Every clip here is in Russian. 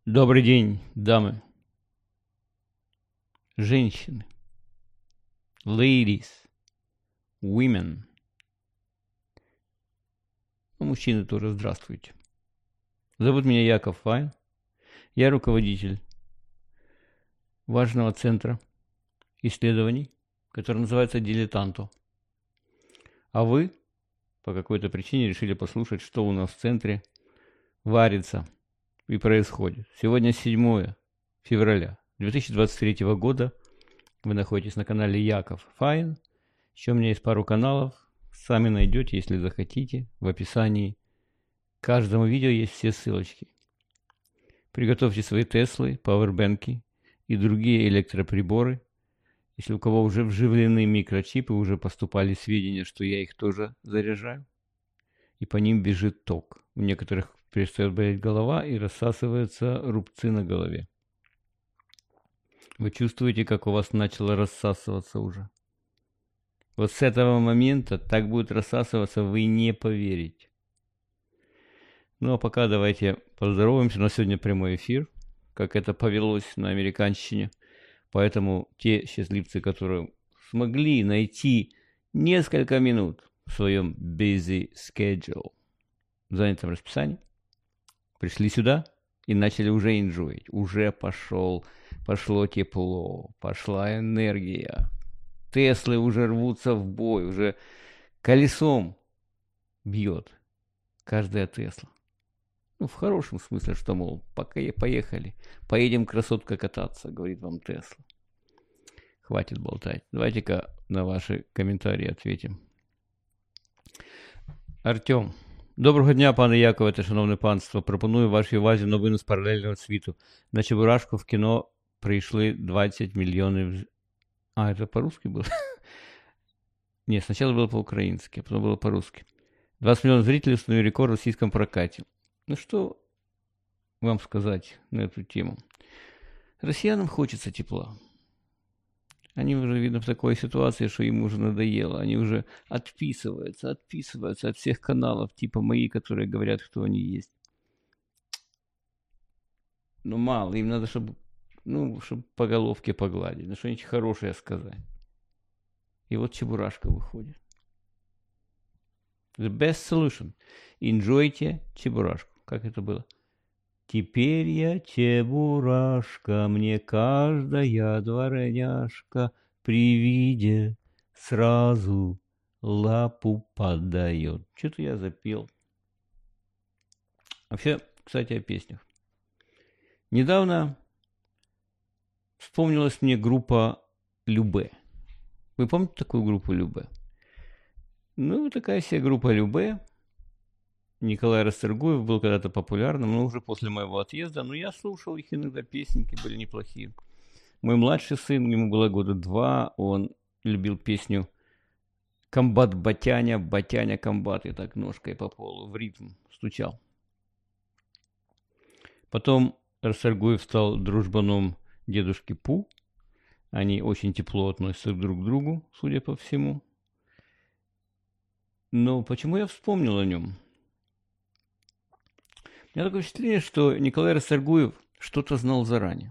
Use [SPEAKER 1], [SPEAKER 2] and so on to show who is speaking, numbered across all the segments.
[SPEAKER 1] Добрый день, дамы, женщины, ladies, women. Ну, мужчины тоже здравствуйте. Зовут меня Яков Файн. Я руководитель важного центра исследований, который называется «Дилетанто». А вы по какой-то причине решили послушать, что у нас в центре варится и происходит. Сегодня 7 февраля 2023 года. Вы находитесь на канале Яков Файн. Еще у меня есть пару каналов. Сами найдете, если захотите. В описании к каждому видео есть все ссылочки. Приготовьте свои Теслы, пауэрбэнки и другие электроприборы. Если у кого уже вживлены микрочипы, уже поступали сведения, что я их тоже заряжаю. И по ним бежит ток. У некоторых перестает болеть голова и рассасываются рубцы на голове. Вы чувствуете, как у вас начало рассасываться уже? Вот с этого момента так будет рассасываться, вы не поверите. Ну а пока давайте поздороваемся. На сегодня прямой эфир, как это повелось на американщине. Поэтому те счастливцы, которые смогли найти несколько минут в своем busy schedule, в занятом расписании, пришли сюда и начали уже enjoy. Уже пошло тепло, пошла энергия. Теслы уже рвутся в бой, уже колесом бьет каждая Тесла. Ну, в хорошем смысле, что, мол, пока поехали, поедем, красотка, кататься, говорит вам Тесла. Хватит болтать. Давайте-ка на ваши комментарии ответим. Артем. Доброго дня, пане Якове та шановне панство. Пропоную вашій увазі новину з паралельного світу. На Чебурашку в кіно прийшли 20 мільйонів... А, это по-русски было? Нет, сначала было по-украински, а потом было по-русски. 20 миллионов зрителей установили рекорд в российском прокате. Ну что вам сказать на эту тему? Россиянам хочется тепла. Они уже, видно, в такой ситуации, что им уже надоело. Они уже отписываются от всех каналов, типа мои, которые говорят, кто они есть. Ну, мало, им надо, чтобы по головке погладить, ну, что-нибудь хорошее сказать. И вот Чебурашка выходит. The best solution. Enjoyте Чебурашку. Как это было? Теперь я Чебурашка, мне каждая дворняжка при виде сразу лапу подает. Что-то я запел. Вообще, кстати, о песнях. Недавно вспомнилась мне группа Любэ. Вы помните такую группу Любэ? Ну, такая себе группа Любэ. Николай Расторгуев был когда-то популярным, но уже после моего отъезда. Но я слушал их иногда, песенки были неплохие. Мой младший сын, ему было 2 года, он любил песню «Комбат Батяня, Батяня комбат», и так ножкой по полу в ритм стучал. Потом Расторгуев стал дружбаном дедушки Пу. Они очень тепло относятся друг к другу, судя по всему. Но почему я вспомнил о нем? У меня такое впечатление, что Николай Расторгуев что-то знал заранее.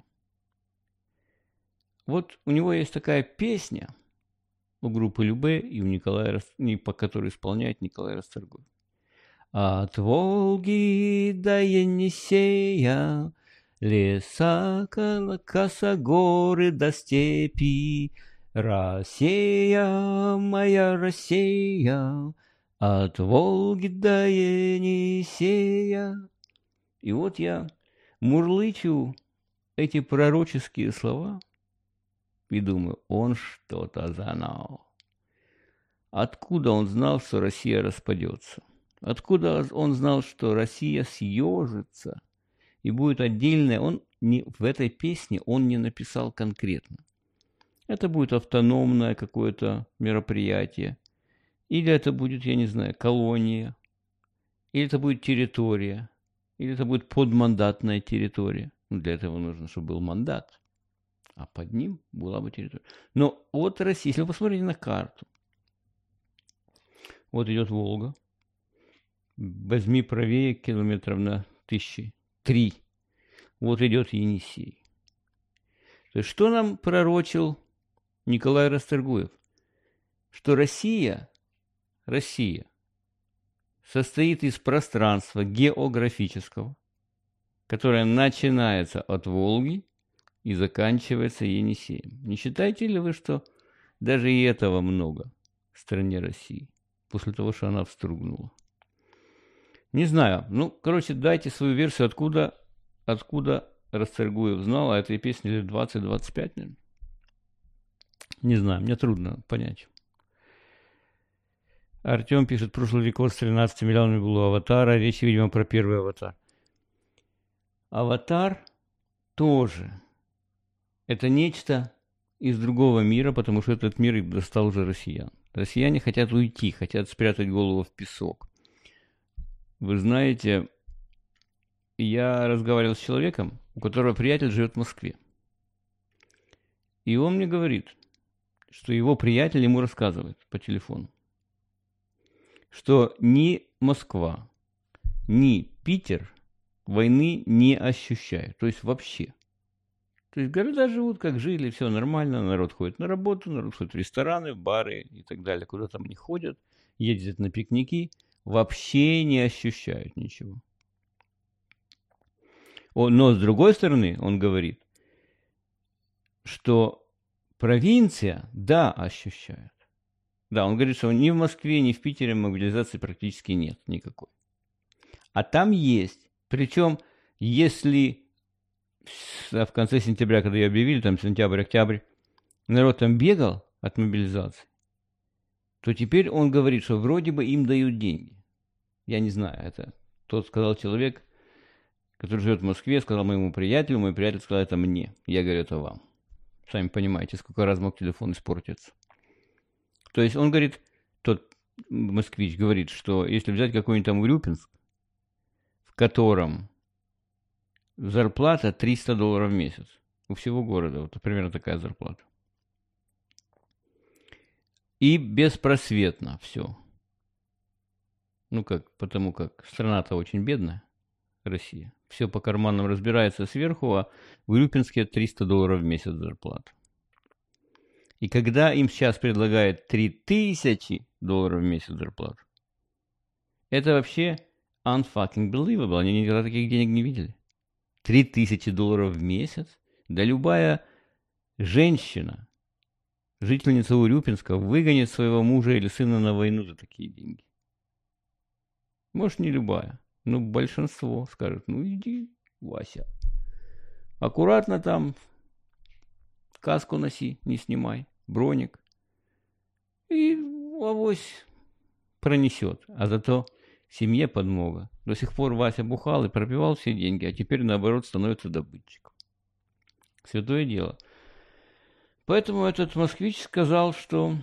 [SPEAKER 1] Вот у него есть такая песня у группы Любэ и у Николая, по которой исполняет Николай Расторгуев. От Волги до Енисея, леса, косогоры до степи, Россия, моя Россия, от Волги до Енисея. И вот я мурлычу эти пророческие слова и думаю, он что-то знал. Откуда он знал, что Россия распадется? Откуда он знал, что Россия съежится и будет отдельная? В этой песне он не написал конкретно. Это будет автономное какое-то мероприятие. Или это будет, я не знаю, колония. Или это будет территория. Или это будет подмандатная территория. Для этого нужно, чтобы был мандат. А под ним была бы территория. Но вот Россия, если вы посмотрите на карту. Вот идет Волга. Возьми правее километров на 1003. вот идет Енисей. То есть что нам пророчил Николай Расторгуев? Что Россия состоит из пространства географического, которое начинается от Волги и заканчивается Енисеем. Не считаете ли вы, что даже и этого много в стране России, после того, что она встрогнула? Не знаю. Ну, короче, дайте свою версию, откуда Расторгуев знал о этой песне лет 20-25, наверное. Не знаю, мне трудно понять. Артем пишет, прошлый рекорд с 13 миллионами был у «Аватара». Речь, видимо, про первый «Аватар». «Аватар» тоже. Это нечто из другого мира, потому что этот мир их достал уже россиян. Россияне хотят уйти, хотят спрятать голову в песок. Вы знаете, я разговаривал с человеком, у которого приятель живет в Москве. И он мне говорит, что его приятель ему рассказывает по телефону, что ни Москва, ни Питер войны не ощущают. То есть вообще. То есть города живут, как жили, все нормально, народ ходит на работу, народ ходит в рестораны, в бары и так далее, куда там не ходят, ездят на пикники, вообще не ощущают ничего. Но с другой стороны, он говорит, что провинция, да, ощущает. Да, он говорит, что ни в Москве, ни в Питере мобилизации практически нет никакой. А там есть. Причем, если в конце сентября, когда ее объявили, там сентябрь-октябрь, народ там бегал от мобилизации, то теперь он говорит, что вроде бы им дают деньги. Я не знаю, это тот сказал человек, который живет в Москве, сказал моему приятелю, мой приятель сказал это мне. Я говорю, это вам. Сами понимаете, сколько раз мог телефон испортиться. То есть он говорит, тот москвич говорит, что если взять какой-нибудь там Урюпинск, в котором зарплата $300 в месяц, у всего города, вот примерно такая зарплата. И беспросветно все. Ну как, потому как страна-то очень бедная, Россия. Все по карманам разбирается сверху, а в Урюпинске $300 в месяц зарплата. И когда им сейчас предлагают $3000 в месяц зарплату, это вообще unfucking believable. Они никогда таких денег не видели. $3000 в месяц? Да любая женщина, жительница Урюпинска, выгонит своего мужа или сына на войну за такие деньги. Может, не любая, но большинство скажет, ну иди, Вася. Аккуратно там, каску носи, не снимай, броник. И авось пронесет. А зато семье подмога. До сих пор Вася бухал и пропивал все деньги, а теперь, наоборот, становится добытчиком. Святое дело. Поэтому этот москвич сказал, что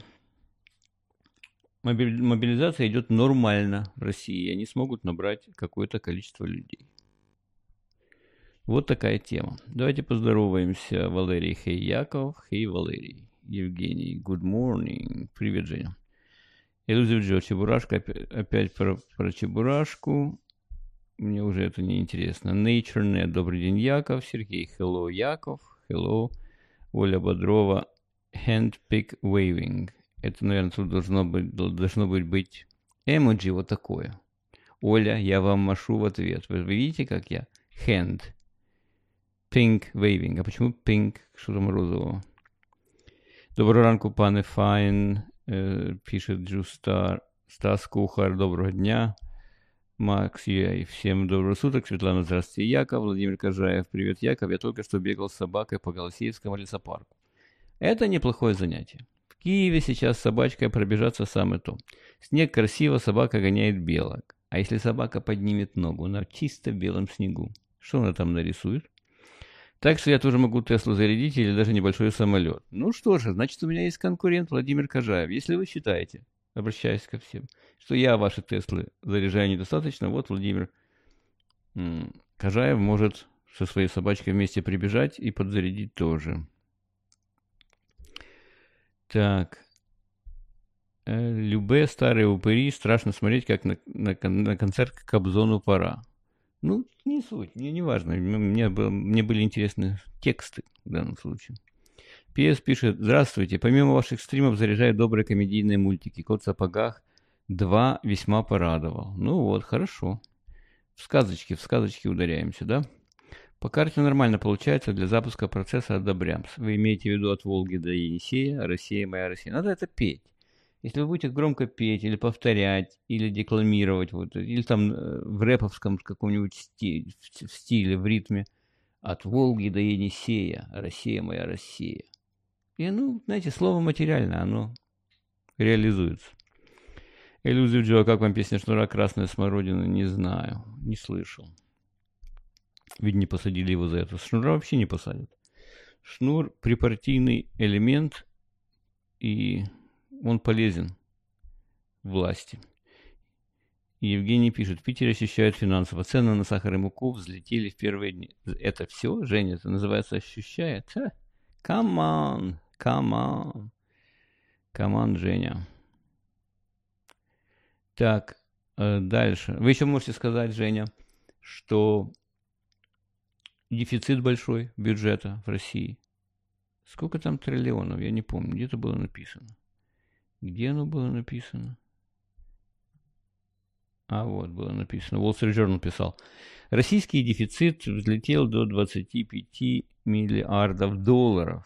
[SPEAKER 1] мобилизация идет нормально в России, и они смогут набрать какое-то количество людей. Вот такая тема. Давайте поздороваемся. Валерий, хей, Яков, хей, Валерий. Евгений, good morning. Привет, Женя. Элюзив Джо, Чебурашка, опять про Чебурашку. Мне уже это не интересно. NatureNet, добрый день, Яков. Сергей, hello, Яков. Hello. Оля Бодрова, handpick waving. Это, наверное, тут должно быть эмоджи вот такое. Оля, я вам машу в ответ. Вы видите, как я? Hand. Pink waving. А почему pink? Что там розового? Доброго ранку, пане Файн. Пишет Джустар. Стас Кухар, доброго дня. Макс Юай, всем доброго суток. Светлана, здравствуйте. Яков, Владимир Кожаев, привет, Яков. Я только что бегал с собакой по Голосеевскому лесопарку. Это неплохое занятие. В Киеве сейчас с собачкой пробежаться самое то. Снег красиво, собака гоняет белок. А если собака поднимет ногу на чисто белом снегу, что она там нарисует? Так что я тоже могу Теслу зарядить или даже небольшой самолет. Ну что же, значит, у меня есть конкурент Владимир Кожаев. Если вы считаете, обращаюсь ко всем, что я ваши Теслы заряжаю недостаточно, вот Владимир Кожаев может со своей собачкой вместе прибежать и подзарядить тоже. Так. Любе, старые упыри, страшно смотреть, как на концерт к Кобзону пора. Ну, не суть, мне не важно. Мне были интересны тексты в данном случае. ПС пишет: здравствуйте, помимо ваших стримов заряжаю добрые комедийные мультики. Кот в сапогах 2 весьма порадовал. Ну вот, хорошо. В сказочки ударяемся, да? По карте нормально получается, для запуска процесса одобрям. Вы имеете в виду от Волги до Енисея, Россия моя Россия. Надо это петь. Если вы будете громко петь, или повторять, или декламировать, вот, или там в рэповском каком-нибудь стиле, в ритме, от Волги до Енисея, Россия моя Россия. И, ну, знаете, слово материальное, оно реализуется. Иллюзию Джо, как вам песня Шнура «Красная смородина»? Не знаю, не слышал. Ведь не посадили его за это. Шнура вообще не посадят. Шнур – припартийный элемент, и он полезен власти. Евгений пишет: в Питере ощущают финансово. Цены на сахар и муку взлетели в первые дни. Это все, Женя? Это называется ощущает? Come on, Женя. Так, дальше. Вы еще можете сказать, Женя, что дефицит большой бюджета в России. Сколько там триллионов? Я не помню. Где это было написано? Где оно было написано? А вот было написано. Wall Street Journal писал. Российский дефицит взлетел до 25 миллиардов долларов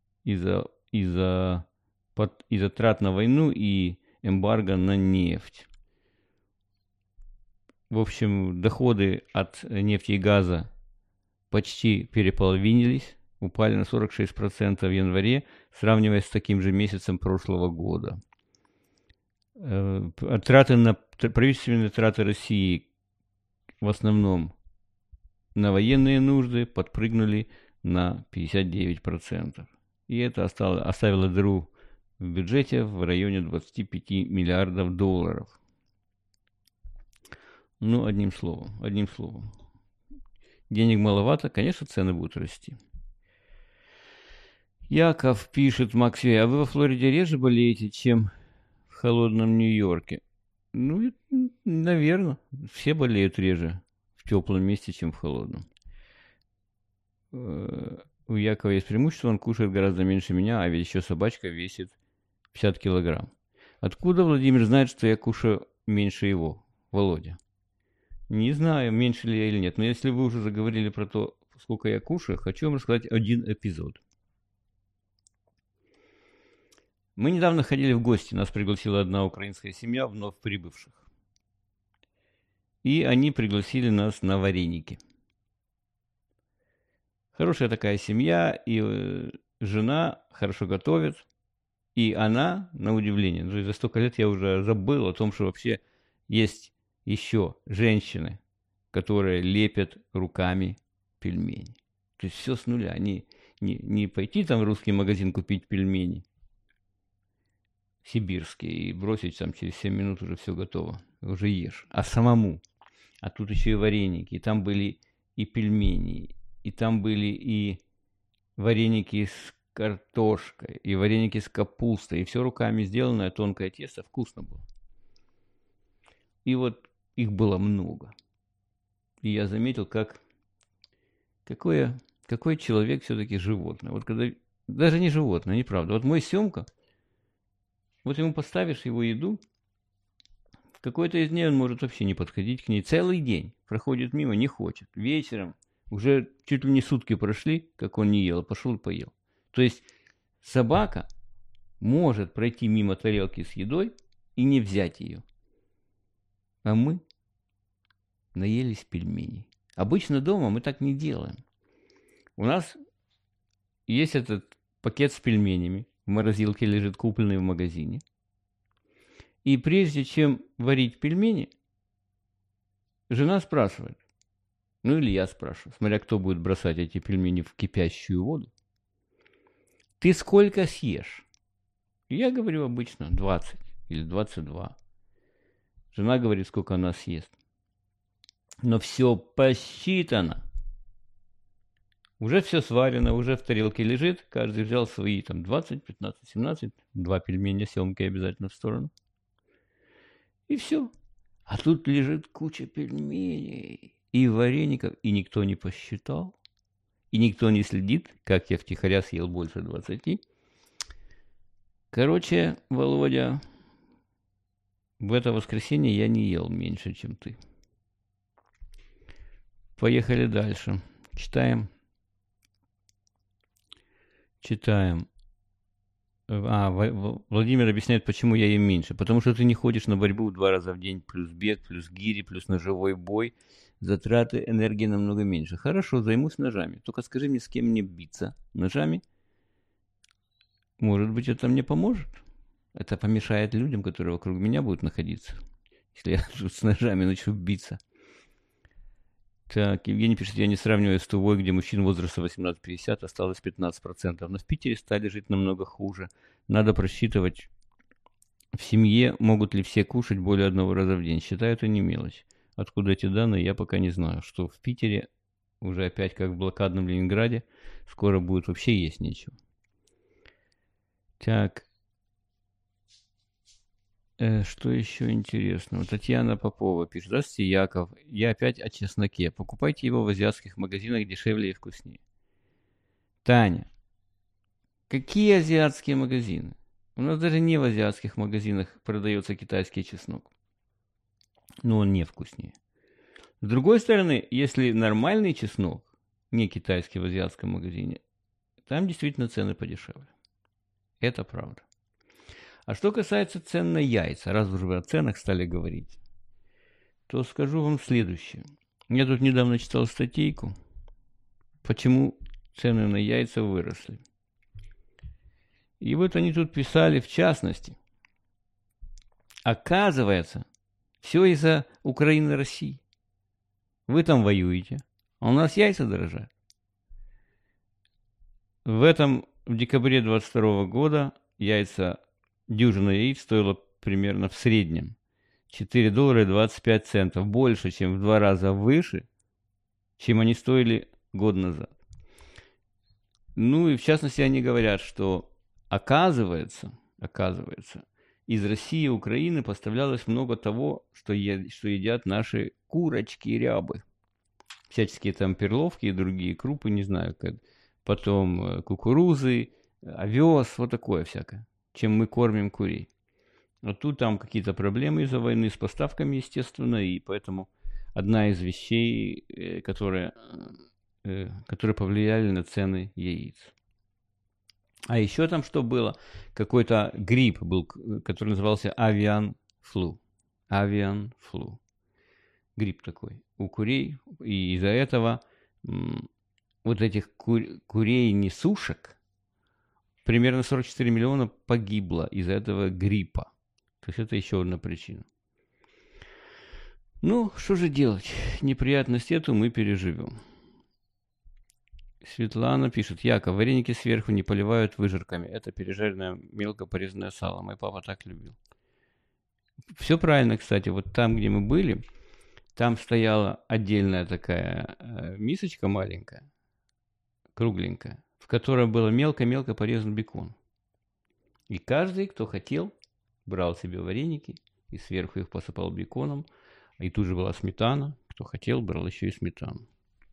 [SPEAKER 1] из-за трат на войну и эмбарго на нефть. В общем, доходы от нефти и газа почти переполовинились, упали на 46% в январе, сравнивая с таким же месяцем прошлого года. Правительственные траты России в основном на военные нужды подпрыгнули на 59%. И это оставило дыру в бюджете в районе 25 миллиардов долларов. Ну, одним словом. Денег маловато, конечно, цены будут расти. Яков пишет: Максей, а вы во Флориде реже болеете, чем в холодном Нью-Йорке? Ну, наверное, все болеют реже в теплом месте, чем в холодном. У Якова есть преимущество, он кушает гораздо меньше меня, а ведь еще собачка весит 50 килограмм. Откуда Владимир знает, что я кушаю меньше его, Володя? Не знаю, меньше ли я или нет, но если вы уже заговорили про то, сколько я кушаю, хочу вам рассказать один эпизод. Мы недавно ходили в гости, нас пригласила одна украинская семья, вновь прибывших. И они пригласили нас на вареники. Хорошая такая семья, и жена хорошо готовит, и она, на удивление, то есть за столько лет я уже забыл о том, что вообще есть еще женщины, которые лепят руками пельмени. То есть все с нуля. Не пойти там в русский магазин купить пельмени сибирские и бросить там через 7 минут уже все готово. Уже ешь. А самому. А тут еще и вареники. И там были и пельмени. И там были и вареники с картошкой. И вареники с капустой. И все руками сделанное, тонкое тесто. Вкусно было. И вот их было много. И я заметил, какой человек все-таки животное. Вот когда даже не животное, неправда. Вот мой Семка, вот ему поставишь его еду, в какой-то из дней он может вообще не подходить к ней. Целый день проходит мимо, не хочет. Вечером уже чуть ли не сутки прошли, как он не ел, пошел и поел. То есть собака может пройти мимо тарелки с едой и не взять ее. А мы наелись пельменей. Обычно дома мы так не делаем. У нас есть этот пакет с пельменями, в морозилке лежит, купленный в магазине. И прежде чем варить пельмени, жена спрашивает, ну или я спрашиваю, смотря кто будет бросать эти пельмени в кипящую воду, ты сколько съешь? Я говорю обычно 20 или 22. Жена говорит, сколько она съест. Но все посчитано. Уже все сварено, уже в тарелке лежит. Каждый взял свои там 20, 15, 17. 2 пельменя Семки обязательно в сторону. И все. А тут лежит куча пельменей. и вареников, и никто не посчитал, и никто не следит, как я втихаря съел больше 20. Короче, Володя, в это воскресенье я не ел меньше, чем ты. Поехали дальше. Читаем. Владимир объясняет, почему я ем меньше. Потому что ты не ходишь на борьбу 2 раза в день, плюс бег, плюс гири, плюс ножевой бой. Затраты энергии намного меньше. Хорошо, займусь ножами. Только скажи мне, с кем мне биться ножами. Может быть, это мне поможет. Это помешает людям, которые вокруг меня будут находиться. Если я тут с ножами начну биться. Так, Евгений пишет, я не сравниваю с Тувой, где мужчин возраста 18-50 осталось 15%. Но в Питере стали жить намного хуже. Надо просчитывать, в семье могут ли все кушать более 1 раза в день. Считаю, это не мелочь. Откуда эти данные, я пока не знаю. Что в Питере, уже опять как в блокадном Ленинграде, скоро будет вообще есть нечего. Так. Что еще интересного? Татьяна Попова пишет. Здравствуйте, Яков. Я опять о чесноке. Покупайте его в азиатских магазинах дешевле и вкуснее. Таня, какие азиатские магазины? У нас даже не в азиатских магазинах продается китайский чеснок. Но он не вкуснее. С другой стороны, если нормальный чеснок, не китайский в азиатском магазине, там действительно цены подешевле. Это правда. А что касается цен на яйца, раз уже вы о ценах стали говорить, то скажу вам следующее. Я тут недавно читал статейку, почему цены на яйца выросли. И вот они тут писали, в частности, оказывается, все из-за Украины и России. Вы там воюете, а у нас яйца дорожают. В декабре 2022 года дюжина яиц стоила примерно в среднем $4.25, больше, чем в 2 раза выше, чем они стоили год назад. Ну и в частности они говорят, что оказывается, из России и Украины поставлялось много того, что едят наши курочки и рябы. Всяческие там перловки и другие крупы, не знаю, потом кукурузы, овес, вот такое всякое, чем мы кормим курей. А тут там какие-то проблемы из-за войны с поставками, естественно, и поэтому одна из вещей, которые повлияли на цены яиц. А еще там что было? Какой-то грипп был, который назывался avian flu. Avian flu. Грипп такой у курей. И из-за этого вот этих курей-несушек примерно 44 миллиона погибло из-за этого гриппа. То есть это еще одна причина. Ну, что же делать? Неприятность эту мы переживем. Светлана пишет. Яков, вареники сверху не поливают выжарками. Это пережаренное мелко порезанное сало. Мой папа так любил. Все правильно, кстати. Вот там, где мы были, там стояла отдельная такая мисочка маленькая, кругленькая, в которой было мелко-мелко порезан бекон. И каждый, кто хотел, брал себе вареники и сверху их посыпал беконом. И тут же была сметана. Кто хотел, брал еще и сметану.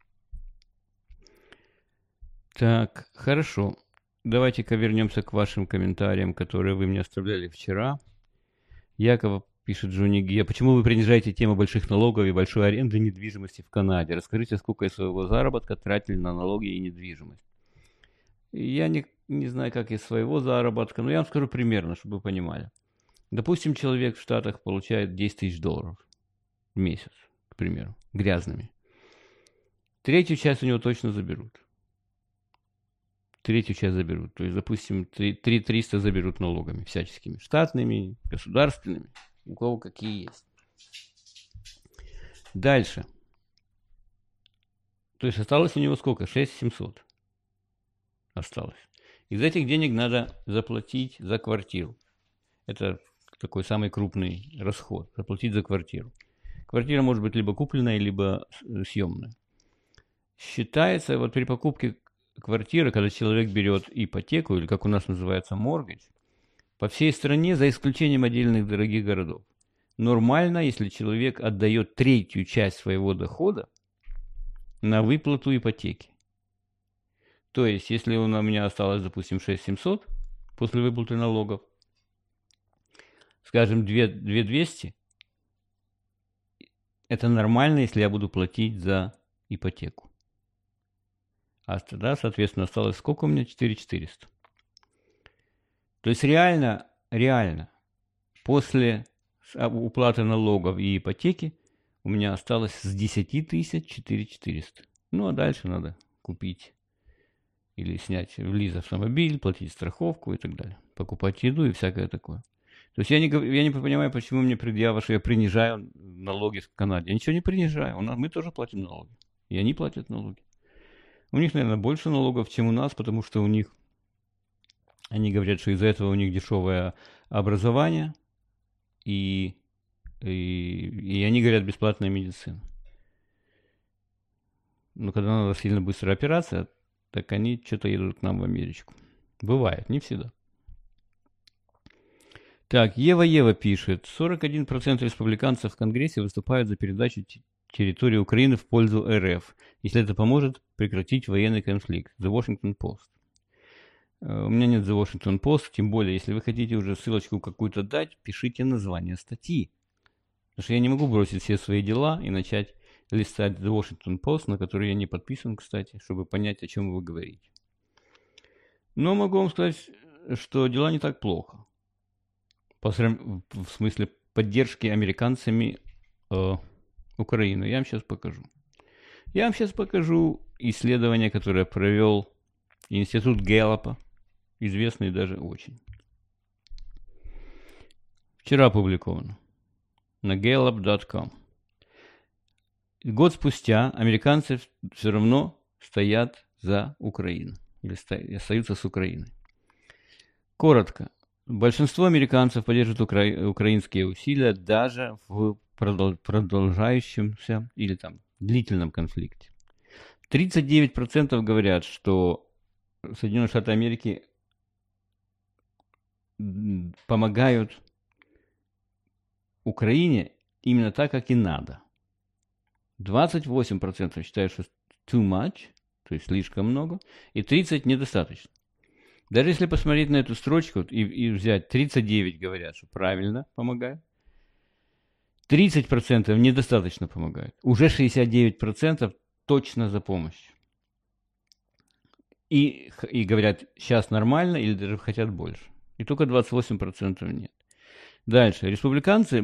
[SPEAKER 1] Так, хорошо. Давайте-ка вернемся к вашим комментариям, которые вы мне оставляли вчера. Яков пишет Джонни Гия. Почему вы принижаете тему больших налогов и большой аренды недвижимости в Канаде? Расскажите, сколько из своего заработка тратили на налоги и недвижимость. Я не знаю, как из своего заработка, но я вам скажу примерно, чтобы вы понимали. Допустим, человек в Штатах получает $10 000 в месяц, к примеру, грязными. Третью часть у него точно заберут. То есть, допустим, 300 заберут налогами всяческими. Штатными, государственными. У кого какие есть. Дальше. То есть осталось у него сколько? 6700 осталось. Из этих денег надо заплатить за квартиру. Это такой самый крупный расход. Заплатить за квартиру. Квартира может быть либо купленная, либо съемная. Считается, вот при покупке квартиры, когда человек берет ипотеку, или как у нас называется моргидж, по всей стране, за исключением отдельных дорогих городов, нормально, если человек отдает третью часть своего дохода на выплату ипотеки. То есть, если у меня осталось, допустим, 6700 после выплаты налогов, скажем, 2200, это нормально, если я буду платить за ипотеку. А тогда, соответственно, осталось сколько у меня? 4400. То есть реально, после уплаты налогов и ипотеки у меня осталось с 10 тысяч 4400. Ну, а дальше надо купить или снять лиз автомобиль, платить страховку и так далее. Покупать еду и всякое такое. То есть я не понимаю, почему мне предъява, что я принижаю налоги в Канаде. Я ничего не принижаю. Мы тоже платим налоги. И они платят налоги. У них, наверное, больше налогов, чем у нас, потому что у них, они говорят, что из-за этого у них дешевое образование, и они говорят, бесплатная медицина. Но когда надо сильно быстрая операция, так они что-то едут к нам в Америчку. Бывает, не всегда. Так, Ева пишет, 41% республиканцев в Конгрессе выступают за передачу территории Украины в пользу РФ, если это поможет прекратить военный конфликт. The Washington Post. У меня нет The Washington Post, тем более, если вы хотите уже ссылочку какую-то дать, пишите название статьи. Потому что я не могу бросить все свои дела и начать листать The Washington Post, на который я не подписан, кстати, чтобы понять, о чем вы говорите. Но могу вам сказать, что дела не так плохо. В смысле поддержки американцами Украины. Я вам сейчас покажу. Я вам сейчас покажу исследование, которое провел Институт Гэллопа, известный даже очень. Вчера опубликовано на gallup.com. Год спустя американцы все равно стоят за Украину. Или остаются с Украиной. Коротко. Большинство американцев поддерживают украинские усилия даже в продолжающемся или там длительном конфликте. 39% говорят, что Соединенные Штаты Америки помогают Украине именно так, как и надо. 28% считают, что too much, то есть слишком много, и 30% недостаточно. Даже если посмотреть на эту строчку и взять, 39 говорят, что правильно помогают, 30% недостаточно помогают, уже 69% точно за помощь. И говорят, сейчас нормально или даже хотят больше. И только 28% нет. Дальше. Республиканцы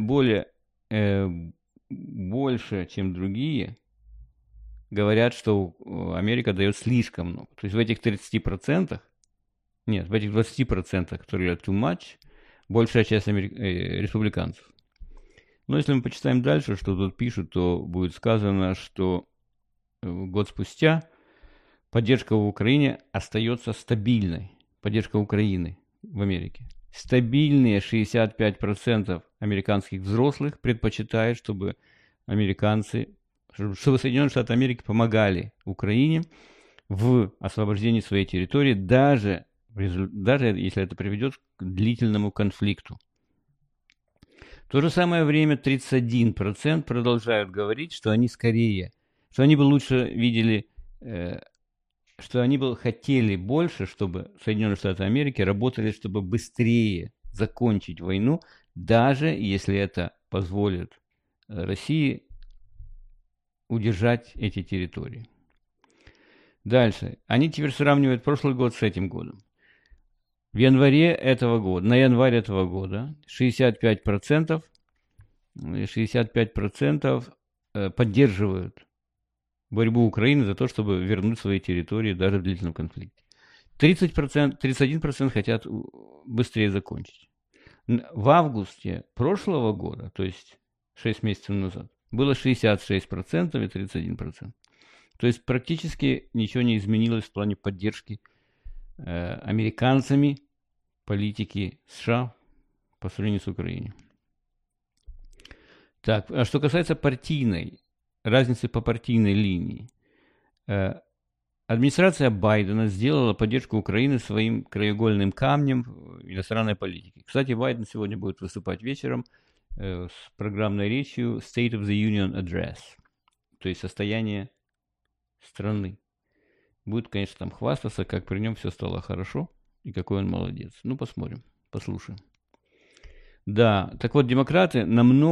[SPEAKER 1] больше, чем другие, говорят, что Америка дает слишком много. То есть в этих 30%, нет, в этих 20%, которые говорят too much, большая часть республиканцев. Но если мы почитаем дальше, что тут пишут, то будет сказано, что год спустя поддержка в Украине остается стабильной. Поддержка Украины в Америке. Стабильные 65% американских взрослых предпочитают, чтобы Соединенные Штаты Америки помогали Украине в освобождении своей территории, даже если это приведет к длительному конфликту. В то же самое время 31% продолжают говорить, что они бы лучше видели, что они бы хотели больше, чтобы Соединенные Штаты Америки работали, чтобы быстрее закончить войну, даже если это позволит России удержать эти территории. Дальше. Они теперь сравнивают прошлый год с этим годом. На январь этого года 65% поддерживают борьбу Украины за то, чтобы вернуть свои территории даже в длительном конфликте. 31% хотят быстрее закончить. В августе прошлого года, то есть 6 месяцев назад, было 66% и 31%. То есть практически ничего не изменилось в плане поддержки американцами политики США по сравнению с Украиной. Так, а что касается разницы по партийной линии. Администрация Байдена сделала поддержку Украины своим краеугольным камнем иностранной политики. Кстати, Байден сегодня будет выступать вечером с программной речью State of the Union Address, то есть состояние страны. Будет, конечно, там хвастаться, как при нем все стало хорошо и какой он молодец. Ну, посмотрим, послушаем. Да, так вот, демократы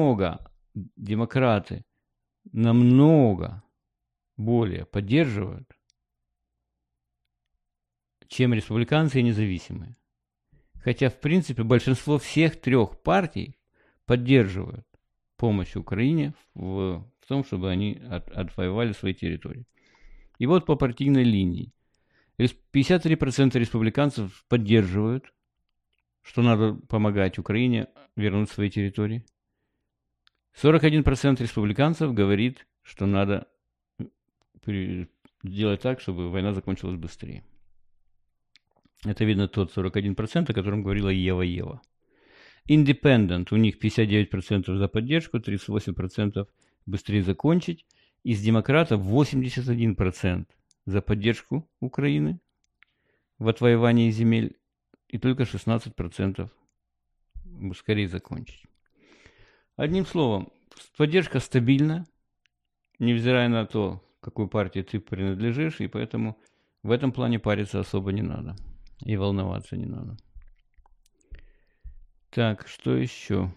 [SPEAKER 1] намного более поддерживают, чем республиканцы и независимые. Хотя, в принципе, большинство всех трех партий поддерживают помощь Украине в том, чтобы они отвоевали свои территории. И вот по партийной линии. 53% республиканцев поддерживают, что надо помогать Украине вернуть свои территории. 41% республиканцев говорит, что надо сделать так, чтобы война закончилась быстрее. Это видно тот 41%, о котором говорила Ева. Independent, у них 59% за поддержку, 38% быстрее закончить. Из демократов 81% за поддержку Украины в отвоевании земель и только 16% скорее закончить. Одним словом, поддержка стабильна, невзирая на то, какой партии ты принадлежишь, и поэтому в этом плане париться особо не надо и волноваться не надо. Так, что еще?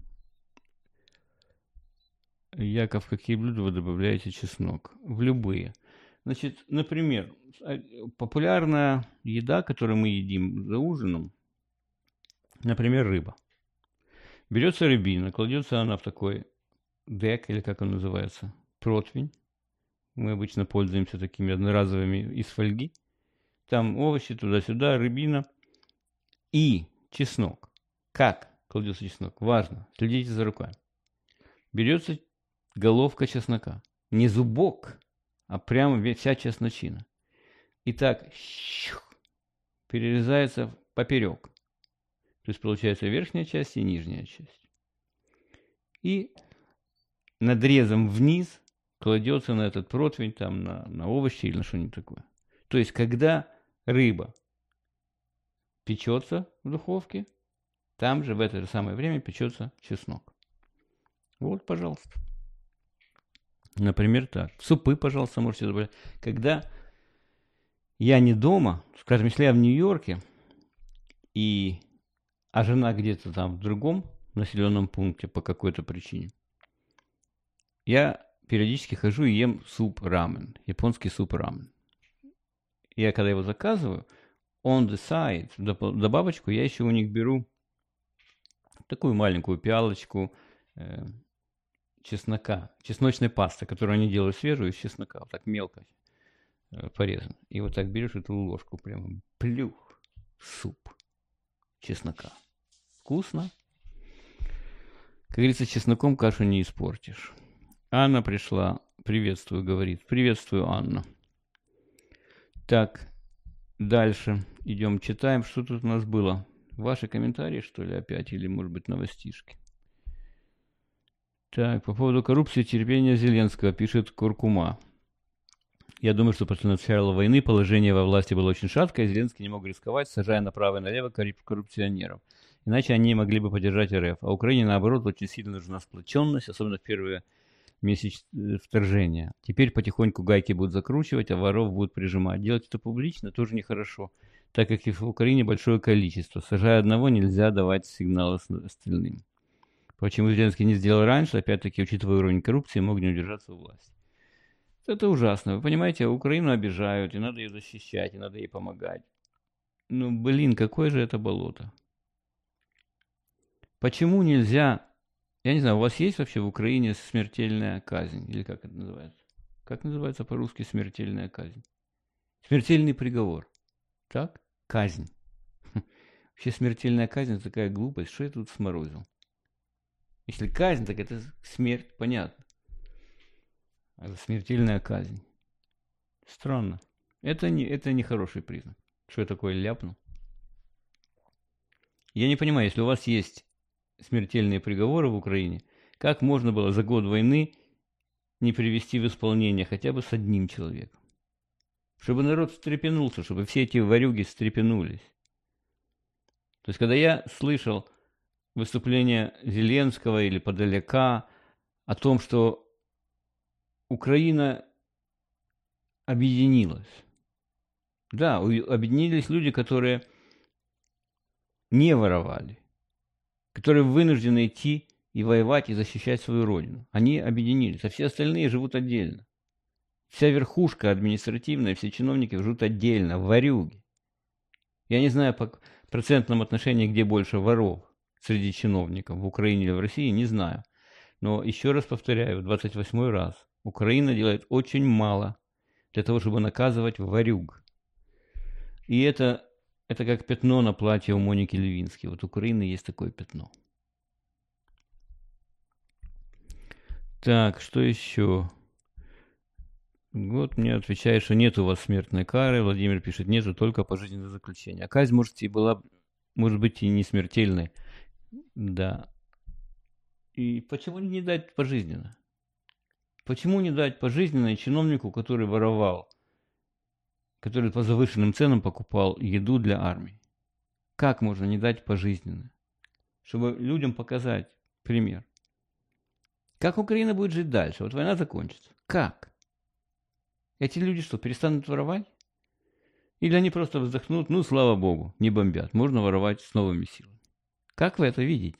[SPEAKER 1] Яков, какие блюда вы добавляете чеснок? В любые. Значит, например, популярная еда, которую мы едим за ужином, например, рыба. Берется рыбина, кладется она в такой дек, или как он называется, противень. Мы обычно пользуемся такими одноразовыми из фольги. Там овощи туда-сюда, рыбина и чеснок. Как кладется чеснок? Важно, следите за руками. Берется головка чеснока. Не зубок, а прямо вся чесночина. И так перерезается поперек. То есть получается верхняя часть и нижняя часть. И надрезом вниз кладется на этот противень, там на овощи или на что-нибудь такое. То есть когда рыба печется в духовке, там же в это же самое время печется чеснок. Вот, пожалуйста. Например, так. В супы, пожалуйста, можете добавлять. Когда я не дома, скажем, если я в Нью-Йорке, а жена где-то там в другом населенном пункте по какой-то причине, я периодически хожу и ем суп рамен, японский суп рамен. Я когда его заказываю, on the side, добавочку, я еще у них беру такую маленькую пиалочку чеснока, чесночной пасты, которую они делают свежую из чеснока, вот так мелко порезан. И вот так берешь эту ложку, прямо плюх, суп чеснока. Вкусно. Как говорится, чесноком кашу не испортишь. Анна пришла. Приветствую, говорит. Приветствую, Анна. Так, дальше идем, читаем, что тут у нас было. Ваши комментарии, что ли, опять? Или, может быть, новостишки? Так, по поводу коррупции терпения Зеленского, пишет Куркума. Я думаю, что после начала войны положение во власти было очень шаткое, и Зеленский не мог рисковать, сажая направо и налево коррупционеров. Иначе они не могли бы поддержать РФ. А Украине, наоборот, очень сильно нужна сплоченность, особенно в первые месяцы вторжения. Теперь потихоньку гайки будут закручивать, а воров будут прижимать. Делать это публично тоже нехорошо, так как их в Украине большое количество. Сажая одного, нельзя давать сигналы остальным. Почему Зеленский не сделал раньше, опять-таки, учитывая уровень коррупции, мог не удержаться у власти. Это ужасно. Вы понимаете, Украину обижают, и надо ее защищать, и надо ей помогать. Ну, блин, какое же это болото. Почему нельзя... Я не знаю, у вас есть вообще в Украине смертельная казнь? Или как это называется? Как называется по-русски смертельная казнь? Смертельный приговор. Так? Казнь. Вообще смертельная казнь — это такая глупость. Что я тут сморозил? Если казнь, так это смерть, понятно. А смертельная казнь. Странно. Это не хороший признак. Что я такое ляпнул? Я не понимаю, если у вас есть смертельные приговоры в Украине, как можно было за год войны не привести в исполнение хотя бы с одним человеком? Чтобы народ встрепенулся, чтобы все эти ворюги встрепенулись. То есть, когда я слышал выступление Зеленского или Подоляка о том, что Украина объединилась. Да, объединились люди, которые не воровали, которые вынуждены идти и воевать, и защищать свою родину. Они объединились, а все остальные живут отдельно. Вся верхушка административная, все чиновники живут отдельно, в ворюги. Я не знаю по процентном отношении, где больше воров среди чиновников, в Украине или в России, не знаю. Но еще раз повторяю, в 28-й раз, Украина делает очень мало для того, чтобы наказывать ворюг. И это как пятно на платье у Моники Левински. Вот у Украины есть такое пятно. Так, что еще? Вот мне отвечает, что нет у вас смертной кары. Владимир пишет, нету, только пожизненное заключение. А казнь, может быть, и не смертельной. Да. И почему не дать пожизненно? Почему не дать пожизненно чиновнику, который воровал, который по завышенным ценам покупал еду для армии? Как можно не дать пожизненно? Чтобы людям показать пример. Как Украина будет жить дальше? Вот война закончится. Как? Эти люди что, перестанут воровать? Или они просто вздохнут, ну, слава богу, не бомбят, можно воровать с новыми силами. Как вы это видите?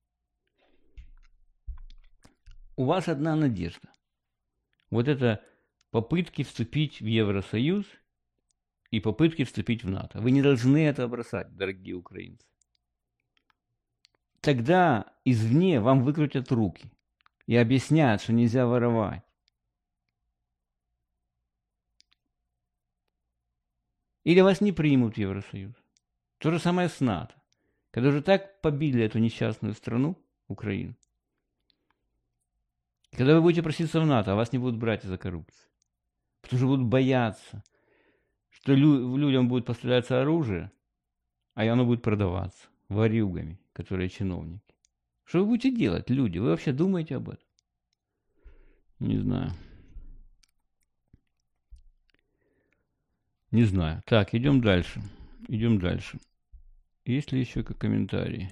[SPEAKER 1] У вас одна надежда. Вот это попытки вступить в Евросоюз и попытки вступить в НАТО. Вы не должны это бросать, дорогие украинцы. Тогда извне вам выкрутят руки и объяснят, что нельзя воровать. Или вас не примут в Евросоюз. То же самое с НАТО. Когда уже так побили эту несчастную страну, Украину, когда вы будете проситься в НАТО, а вас не будут брать из-за коррупции. Потому что будут бояться, что людям будет поставляться оружие, а оно будет продаваться ворюгами, которые чиновники. Что вы будете делать, люди? Вы вообще думаете об этом? Не знаю. Не знаю. Так, идем дальше. Идем дальше. Есть ли еще комментарии?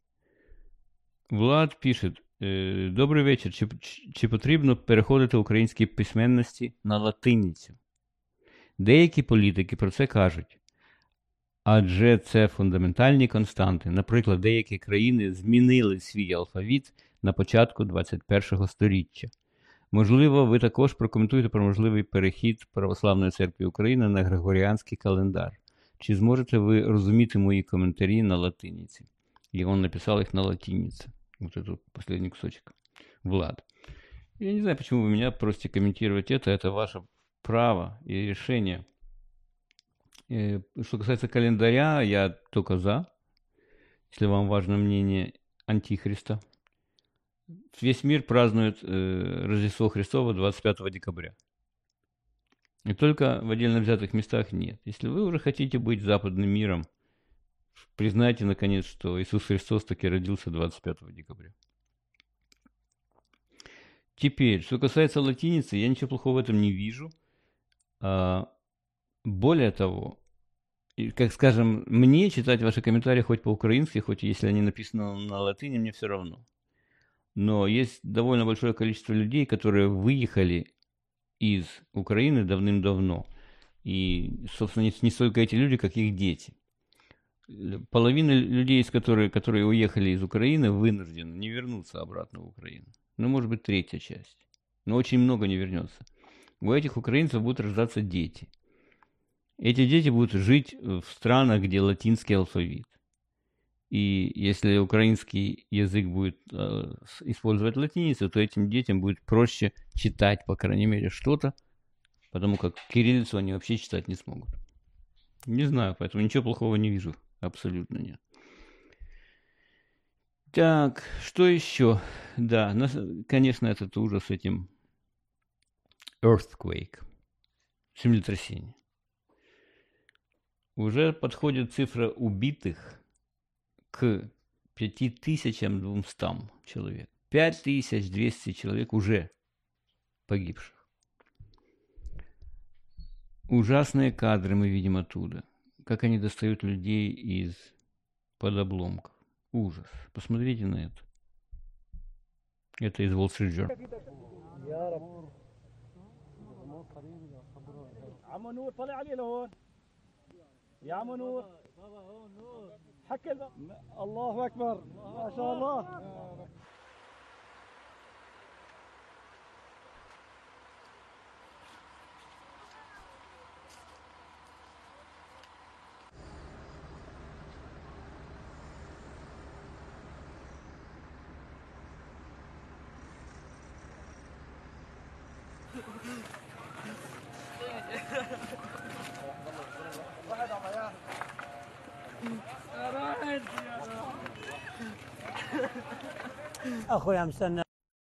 [SPEAKER 1] Влад пишет. Добрий вечір. Чи потрібно переходити українські письменності на латиницю? Деякі політики про це кажуть. Адже це фундаментальні константи. Наприклад, деякі країни змінили свій алфавіт на початку 21-го сторіччя. Можливо, ви також прокоментуєте про можливий перехід Православної церкви України на Григоріанський календар. Чи зможете ви розуміти мої коментарі на латиниці? И он написал их на латинице. Вот этот последний кусочек. Влад. Я не знаю, почему вы меня просите комментировать это. Это ваше право и решение. Что касается календаря, я только за. Если вам важно мнение Антихриста. Весь мир празднует Рождество Христово 25 декабря. И только в отдельно взятых местах нет. Если вы уже хотите быть западным миром, признайте, наконец, что Иисус Христос таки родился 25 декабря. Теперь, что касается латиницы, я ничего плохого в этом не вижу. Более того, как скажем, мне читать ваши комментарии хоть по-украински, хоть если они написаны на латыни, мне все равно. Но есть довольно большое количество людей, которые выехали из Украины давным-давно. И, собственно, не столько эти люди, как их дети. Половина людей, которые уехали из Украины, вынуждены не вернуться обратно в Украину. Ну, может быть, третья часть. Но очень много не вернется. У этих украинцев будут рождаться дети. Эти дети будут жить в странах, где латинский алфавит. И если украинский язык будет использовать латиницу, то этим детям будет проще читать, по крайней мере, что-то, потому как кириллицу они вообще читать не смогут. Не знаю, поэтому ничего плохого не вижу. Абсолютно нет. Так, что еще? Да, конечно, этот ужас этим earthquake, землетрясение. Уже подходит цифра убитых к 5200 человек. 5200 человек уже погибших. Ужасные кадры мы видим оттуда. Как они достают людей из-под обломков. Ужас. Посмотрите на это. Это из Wall Street Journal.
[SPEAKER 2] عمو نور طلع عليه لهون يا عمو نور حكى الله اكبر ما شاء الله
[SPEAKER 3] أخويا مستنى.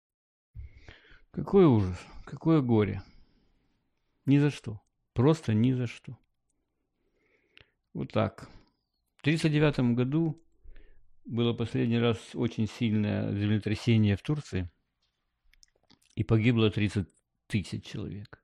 [SPEAKER 1] Какой ужас, какое горе. Ни за что. Просто ни за что. Вот так. В 1939 году было последний раз очень сильное землетрясение в Турции, и погибло 30 тысяч человек.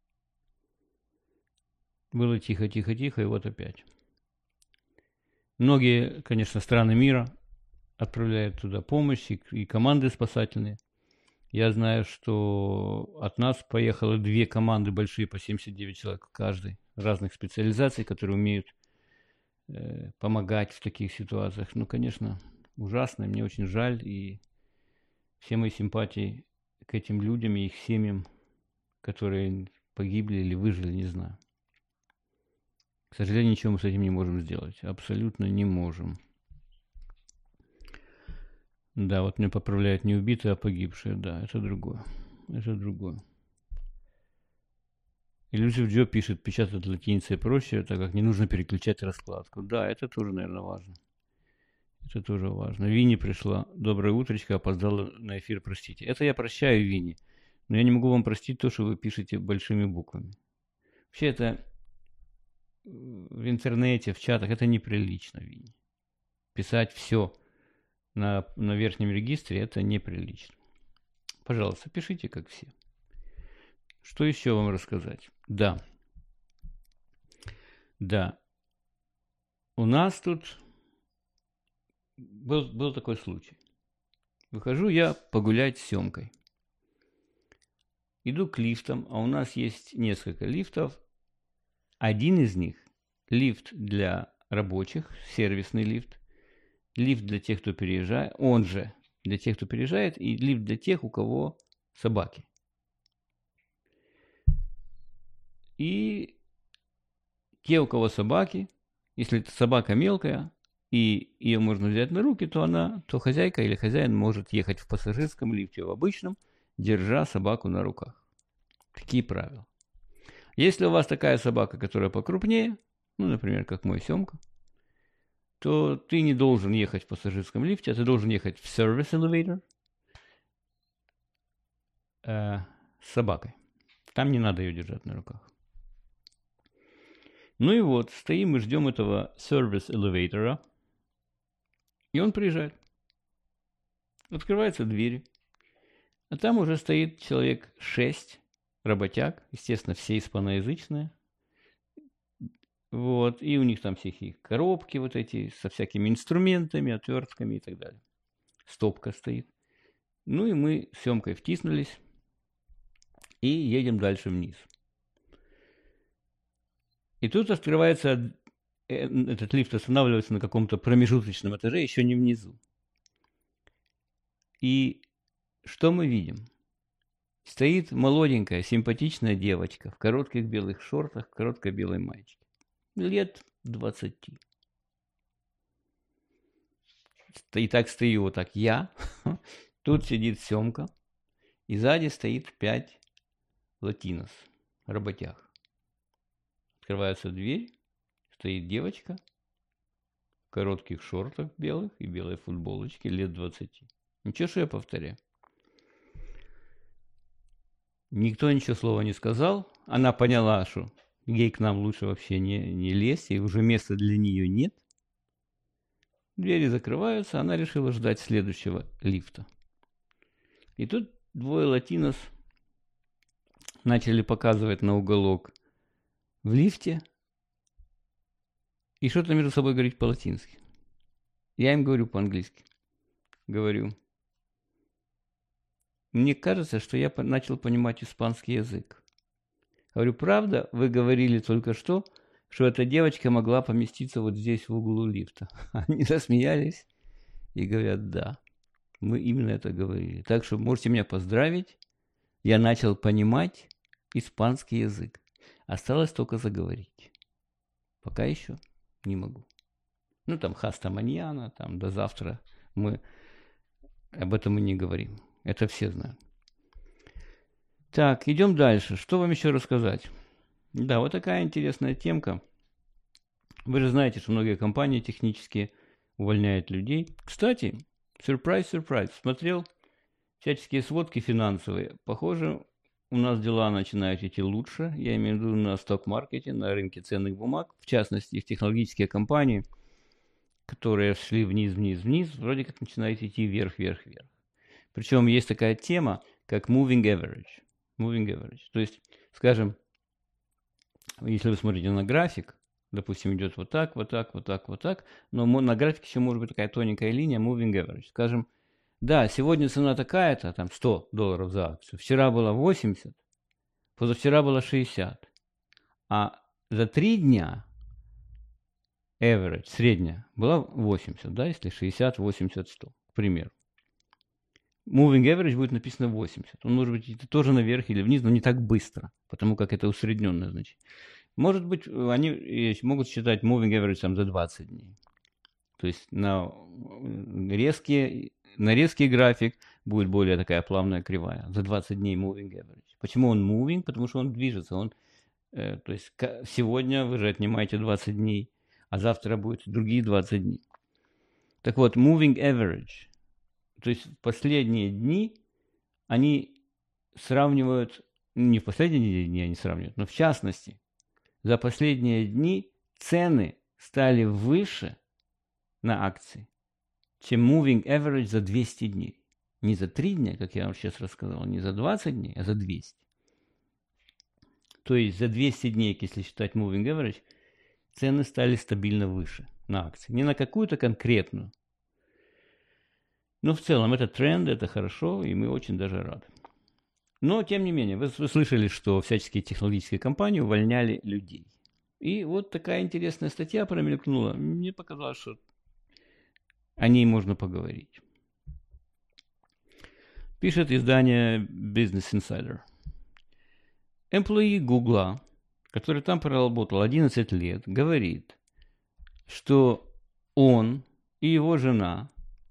[SPEAKER 1] Было тихо, тихо, тихо, и вот опять. Многие, конечно, страны мира отправляют туда помощь и команды спасательные. Я знаю, что от нас поехало 2 команды большие по 79 человек каждой, разных специализаций, которые умеют помогать в таких ситуациях. Ну, конечно, ужасно, мне очень жаль, и все мои симпатии к этим людям и их семьям, которые погибли или выжили, не знаю. К сожалению, ничего мы с этим не можем сделать. Абсолютно не можем. Да, вот мне поправляют не убитые, а погибшие. Да, это другое. Это другое. Иллюзив Джо пишет, печатать латиницей проще, так как не нужно переключать раскладку. Да, это тоже, наверное, важно. Это тоже важно. Винни пришла. Доброе утречко, опоздала на эфир, простите. Это я прощаю, Винни. Но я не могу вам простить то, что вы пишете большими буквами. Вообще это в интернете, в чатах, это неприлично, Винни. Писать все на верхнем регистре, это неприлично. Пожалуйста, пишите, как все. Что еще вам рассказать? Да. Да. У нас тут был такой случай. Выхожу я погулять с Семкой. Иду к лифтам, а у нас есть несколько лифтов. Один из них – лифт для рабочих, сервисный лифт. Лифт для тех, кто переезжает, он же для тех, кто переезжает, и лифт для тех, у кого собаки. И те, у кого собаки, если это собака мелкая, и ее можно взять на руки, то хозяйка или хозяин может ехать в пассажирском лифте, в обычном, держа собаку на руках. Такие правила. Если у вас такая собака, которая покрупнее, ну, например, как мой Семка, то ты не должен ехать в пассажирском лифте, а ты должен ехать в service elevator с собакой. Там не надо ее держать на руках. Ну и вот, стоим и ждем этого service elevator, и он приезжает. Открываются двери, а там уже стоит человек 6 работяг, естественно, все испаноязычные. Вот, и у них там всякие коробки вот эти со всякими инструментами, отвертками и так далее. Стопка стоит. Ну и мы с Семкой втиснулись и едем дальше вниз. И тут открывается, этот лифт останавливается на каком-то промежуточном этаже, еще не внизу. И что мы видим? Стоит молоденькая, симпатичная девочка в коротких белых шортах, в короткой белой маечке. Лет 20. И так стою вот так я, тут сидит Семка, и сзади стоит 5 латинос, работяг. Открывается дверь, стоит девочка в коротких шортах белых и белой футболочке, лет 20. Ничего, что я повторяю. Никто ничего слова не сказал. Она поняла, что ей к нам лучше вообще не лезть, и уже места для нее нет. Двери закрываются, она решила ждать следующего лифта. И тут 2 латинос начали показывать на уголок в лифте и что-то между собой говорить по-латински. Я им говорю по-английски. Говорю, мне кажется, что я начал понимать испанский язык. Говорю, правда, вы говорили только что эта девочка могла поместиться вот здесь в углу лифта. Они засмеялись и говорят, да, мы именно это говорили. Так что можете меня поздравить, я начал понимать испанский язык. Осталось только заговорить. Пока еще не могу. Ну, там, хаста маньяна, там, до завтра. Мы об этом и не говорим. Это все знают. Так, идем дальше. Что вам еще рассказать? Да, вот такая интересная темка. Вы же знаете, что многие компании технические увольняют людей. Кстати, сюрприз, смотрел всяческие сводки финансовые. Похоже, у нас дела начинают идти лучше. Я имею в виду на сток-маркете, на рынке ценных бумаг. В частности, в технологические компании, которые шли вниз, вроде как начинают идти вверх. Причем есть такая тема, как moving average. То есть, скажем, если вы смотрите на график, допустим, идет вот так, но на графике еще может быть такая тоненькая линия moving average. Скажем, да, сегодня цена такая-то, там $100 за акцию, вчера было 80, позавчера было 60, а за 3 дня average, средняя, была 80, да, если 60, 80, 100, к примеру. Moving average будет написано 80. Он может быть тоже наверх или вниз, но не так быстро, потому как это усредненное значение. Может быть, они могут считать moving average там, за 20 дней. То есть на резкий график будет более такая плавная кривая. За 20 дней moving average. Почему он moving? Потому что он движется. То есть сегодня вы же отнимаете 20 дней, а завтра будет другие 20 дней. Так вот, moving average. То есть в последние дни они сравнивают, не в последние дни они сравнивают, но в частности, за последние дни цены стали выше на акции, чем moving average за 200 дней. Не за 3 дня, как я вам сейчас рассказал, не за 20 дней, а за 200. То есть за 200 дней, если считать moving average, цены стали стабильно выше на акции. Не на какую-то конкретную. Но в целом это тренд, это хорошо, и мы очень даже рады. Но, тем не менее, вы слышали, что всяческие технологические компании увольняли людей. И вот такая интересная статья промелькнула. Мне показалось, что о ней можно поговорить. Пишет издание Business Insider. Employee Google, который там проработал 11 лет, говорит, что он и его жена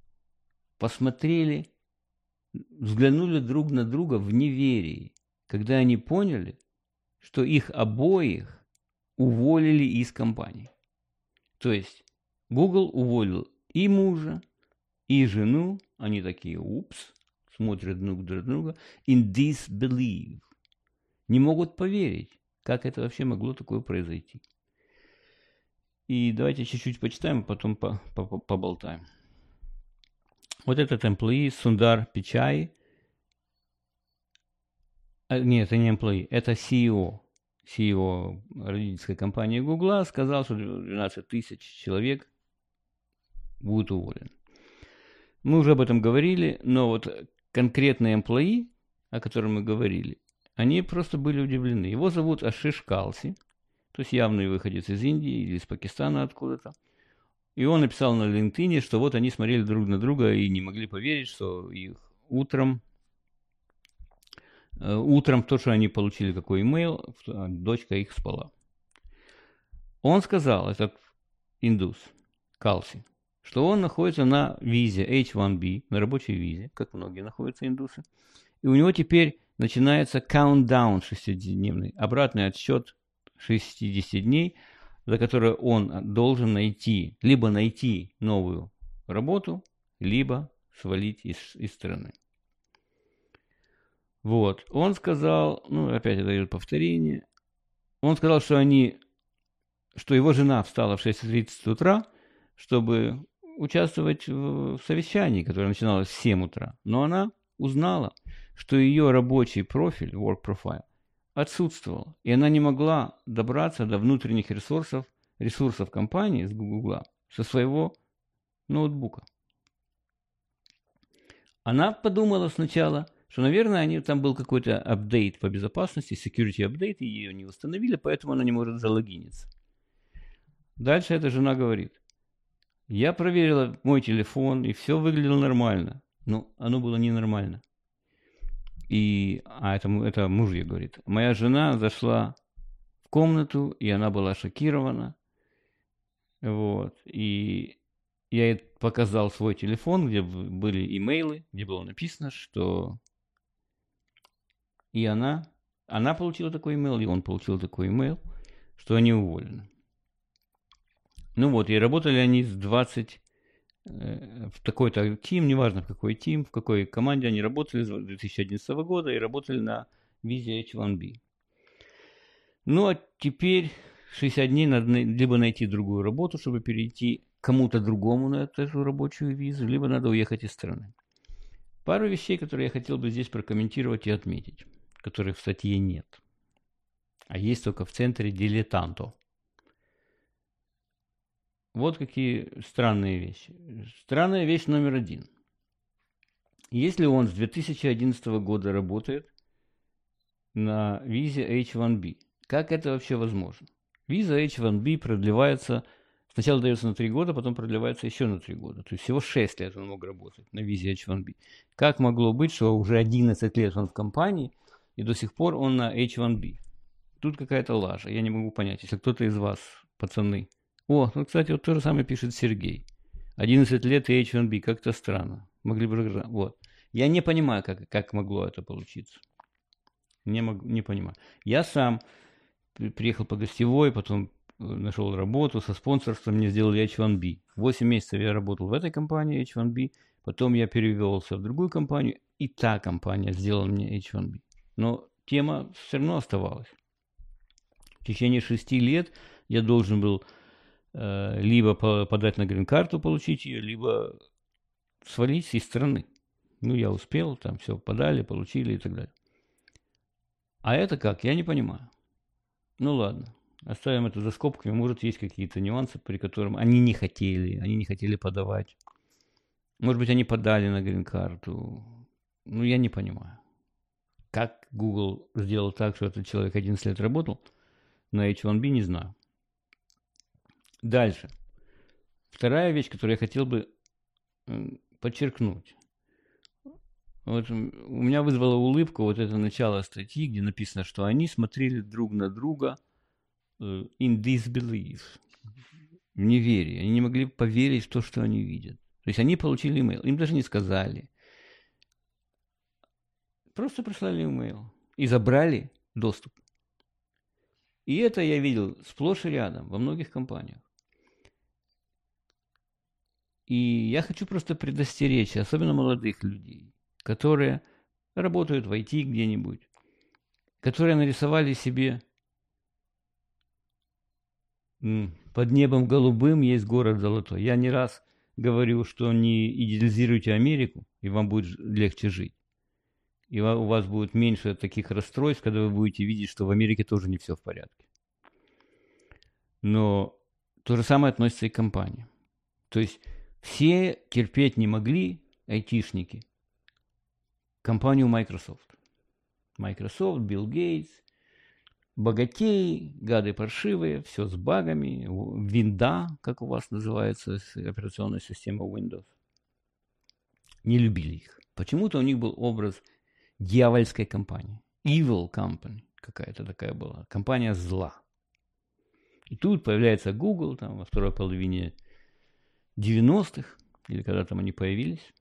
[SPEAKER 1] взглянули друг на друга в неверии, когда они поняли, что их обоих уволили из компании. То есть Google уволил и мужа, и жену. Они такие, упс, смотрят друг на друга, in disbelief. Не могут поверить, как это вообще могло такое произойти. И давайте чуть-чуть почитаем, а потом поболтаем. Вот этот employee Сундар Пичай, нет, это не employee, это CEO родительской компании Google, сказал, что 12 тысяч человек будут уволены. Мы уже об этом говорили, но вот конкретные employee, о котором мы говорили, они просто были удивлены. Его зовут Ашиш Калси, то есть явный выходец из Индии или из Пакистана откуда-то. И он написал на LinkedIn, что вот они смотрели друг на друга и не могли поверить, что их утром то, что они получили какой имейл, дочка их спала. Он сказал, этот индус, Калси, что он находится на визе H1B, на рабочей визе, как многие находятся индусы. И у него теперь начинается countdown 60-дневный, обратный отсчет 60 дней, за которое он должен либо найти новую работу, либо свалить из страны. Вот. Он сказал, опять это идет повторение, он сказал, что его жена встала в 6:30 утра, чтобы участвовать в совещании, которое начиналось в 7 утра. Но она узнала, что ее рабочий профиль, work profile, отсутствовал, и она не могла добраться до внутренних ресурсов компании с Google со своего ноутбука. Она подумала сначала, что, наверное, там был какой-то апдейт по безопасности, security апдейт, и ее не установили, поэтому она не может залогиниться. Дальше эта жена говорит: я проверила мой телефон, и все выглядело нормально. Но оно было ненормально. Это муж ей говорит. Моя жена зашла в комнату, и она была шокирована. Вот. И я ей показал свой телефон, где были имейлы, где было написано, что... И она получила такой имейл, и он получил такой имейл, что они уволены. Ну вот, и работали они с 20... в такой-то тим, неважно в какой тим, в какой команде они работали с 2011 года и работали на визе H1B. Ну а теперь 60 дней надо либо найти другую работу, чтобы перейти кому-то другому на эту рабочую визу, либо надо уехать из страны. Пару вещей, которые я хотел бы здесь прокомментировать и отметить, которых в статье нет, а есть только в центре «Дилетанто». Вот какие странные вещи. Странная вещь номер 1. Если он с 2011 года работает на визе H1B, как это вообще возможно? Виза H1B продлевается, сначала дается на 3 года, потом продлевается еще на 3 года. То есть всего 6 лет он мог работать на визе H1B. Как могло быть, что уже 11 лет он в компании, и до сих пор он на H1B? Тут какая-то лажа, я не могу понять. Если кто-то из вас, пацаны... О, ну, кстати, вот то же самое пишет Сергей. 11 лет и H1B, как-то странно. Могли бы... Вот. Я не понимаю, как могло это получиться. Не понимаю. Я сам приехал по гостевой, потом нашел работу со спонсорством, мне сделали H1B. 8 месяцев я работал в этой компании H1B, потом я перевелся в другую компанию, и та компания сделала мне H1B. Но тема все равно оставалась. В течение 6 лет я должен был либо подать на грин-карту, получить ее, либо свалить из страны. Ну, я успел, там все подали, получили и так далее. А это как? Я не понимаю. Ну, ладно. Оставим это за скобками. Может, есть какие-то нюансы, при которых они не хотели подавать. Может быть, они подали на грин-карту. Ну, я не понимаю. Как Google сделал так, что этот человек 11 лет работал на H1B, не знаю. Дальше. Вторая вещь, которую я хотел бы подчеркнуть. Вот у меня вызвало улыбку вот это начало статьи, где написано, что они смотрели друг на друга in disbelief, в неверии. Они не могли поверить в то, что они видят. То есть они получили имейл, им даже не сказали. Просто прислали имейл и забрали доступ. И это я видел сплошь и рядом во многих компаниях. И я хочу просто предостеречь, особенно молодых людей, которые работают в IT где-нибудь, которые нарисовали себе под небом голубым есть город золотой. Я не раз говорю, что не идеализируйте Америку, и вам будет легче жить. И у вас будет меньше таких расстройств, когда вы будете видеть, что в Америке тоже не все в порядке. Но то же самое относится и к компаниям. То есть все терпеть не могли, айтишники, компанию Microsoft. Microsoft, Билл Гейтс, богатеи, гады паршивые, все с багами, винда, как у вас называется, операционная система Windows. Не любили их. Почему-то у них был образ дьявольской компании. Evil company какая-то такая была. Компания зла. И тут появляется Google, там, во второй половине 90-х, или когда там они появились.